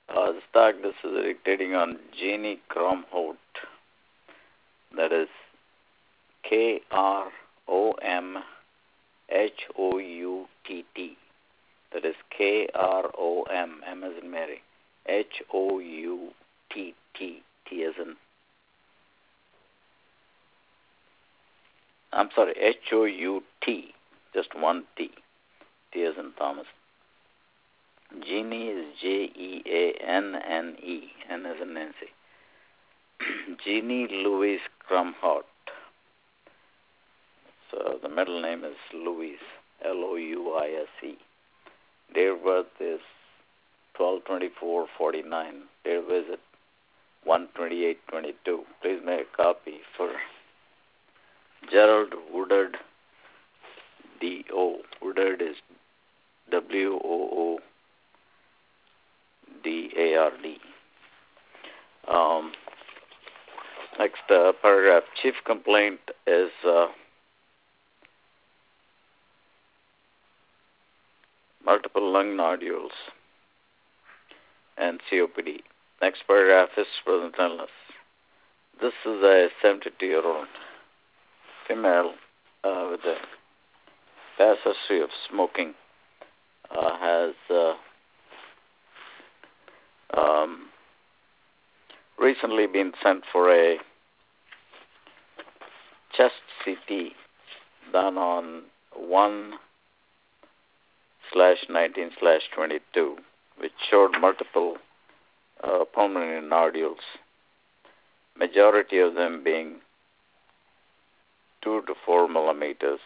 The stock this is trading on Genie Kromhout. That is Kromhoutt. That is Krom, M as in Mary, Houtt, T as in, I'm sorry, Hout, just one T, T as in Thomas. Genie is Jeanne, N as in Nancy. Jeannie Louise Kromhout. So the middle name is Louise, Louise. Date of birth is 12/24/49. Date of visit 1/28/22. Please make a copy for Gerald Woodard, D.O. Woodard is WOODARD. Next paragraph. Chief complaint is multiple lung nodules and COPD. Next paragraph is present illness. This is a 72-year-old female with a past history of smoking. Has recently been sent for a chest CT done on 1/19/22, which showed multiple pulmonary nodules, majority of them being 2 to 4 millimeters,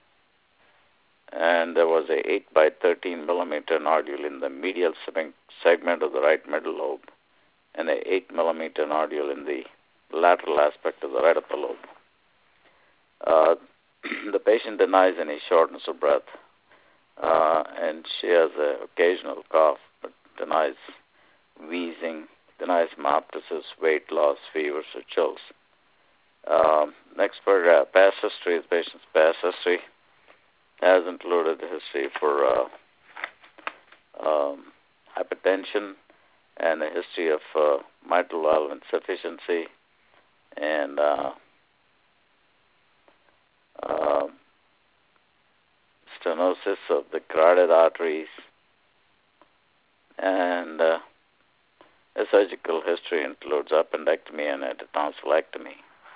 and there was a 8 by 13 millimeter nodule in the medial segment of the right middle lobe, and a 8 millimeter nodule in the lateral aspect of the right upper lobe. The patient denies any shortness of breath, and she has an occasional cough, but denies wheezing, denies hemoptysis, weight loss, fevers, or chills. Next paragraph, past history. The patient's past history has included the history for hypertension and a history of mitral valve insufficiency and stenosis of the carotid arteries, and a surgical history includes appendectomy and a tonsillectomy.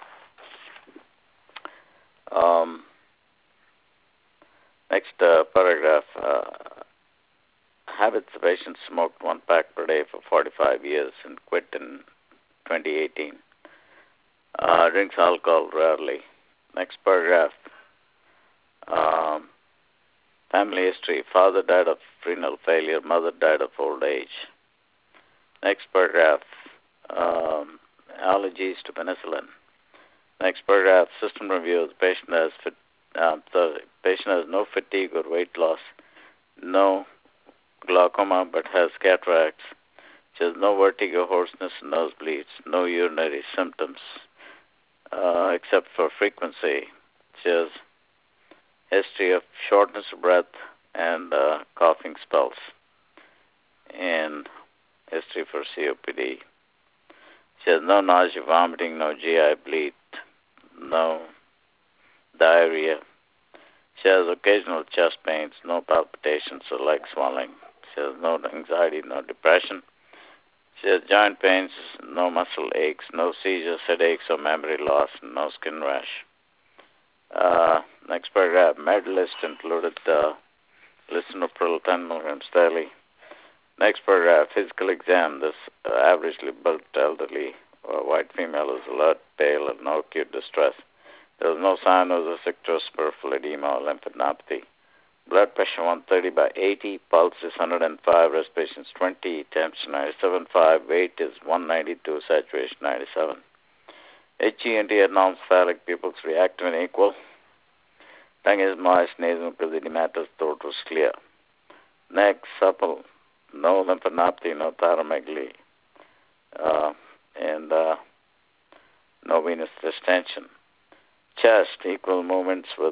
Next paragraph. Habits. The patient smoked 1 pack per day for 45 years and quit in 2018. Drinks alcohol rarely. Next paragraph. Family history. Father died of renal failure. Mother died of old age. Next paragraph. Allergies to penicillin. Next paragraph. System review. The patient has no fatigue or weight loss, no glaucoma but has cataracts. She has no vertigo, hoarseness, and nosebleeds, no urinary symptoms except for frequency. She has history of shortness of breath and coughing spells, and history for COPD. She has no nausea, vomiting, no GI bleed, no diarrhea. She has occasional chest pains, no palpitations or leg swelling. She has no anxiety, no depression. She has joint pains, no muscle aches, no seizures, headaches, or memory loss, no skin rash. Next paragraph. Med list included lisinopril 10 milligrams daily. Next paragraph. Physical exam. This averagely built elderly white female is alert, pale, and no acute distress. There was no sign of the citrus, peripheral edema, or lymphadenopathy. Blood pressure 130/80, pulse is 105, respiration 20, temperature 97.5, weight is 192, saturation 97. HENT abnormal cephalic pupils reactive and equal. Tongue is moist, nasal edematous, throat was clear. Neck supple, no lymphadenopathy, no thyromegaly, and no venous distension. Chest, equal movements with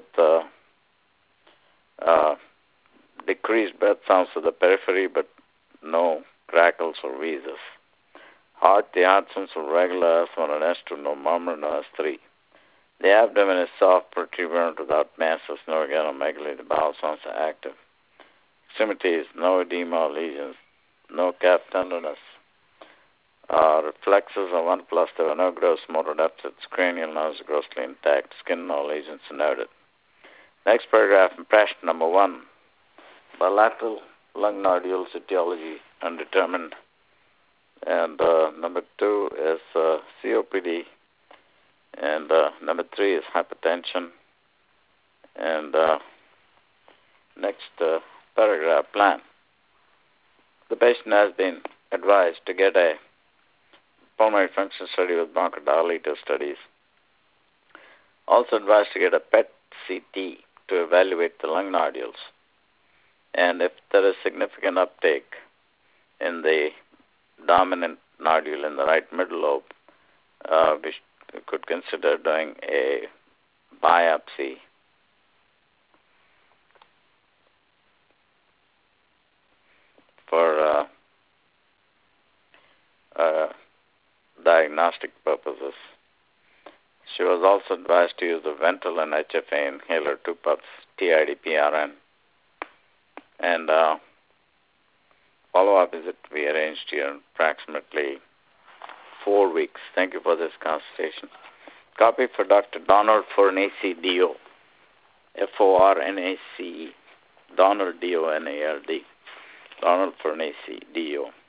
decreased breath sounds to the periphery, but no crackles, approvals or visas. Heart, the heart sounds of regular S1 and S2, no murmur, no S3. The abdomen is soft, protuberant, without masses, no organomegaly. The bowel sounds are active. Extremities, no edema or lesions, no calf tenderness. Reflexes are 1+, there were no gross motor deficits. Cranial nerves are grossly intact. Skin, no lesions noted. Next paragraph, impression number 1. Bilateral lung nodules etiology undetermined. And number 2 is COPD. And number 3 is hypertension. And next paragraph, plan. The patient has been advised to get a pulmonary function study with bronchodilator studies. Also advised to get a PET CT to evaluate the lung nodules. And if there is significant uptake in the dominant nodule in the right middle lobe, we could consider doing a biopsy for diagnostic purposes. She was also advised to use the Ventolin HFA inhaler, 2 puffs, TID-PRN. And follow-up visit to be arranged here in approximately 4 weeks. Thank you for this consultation. Copy for Dr. Donald Fornace, D.O., F-O-R-N-A-C-E, Donald, D-O-N-A-L-D, Donald Fornace, D.O.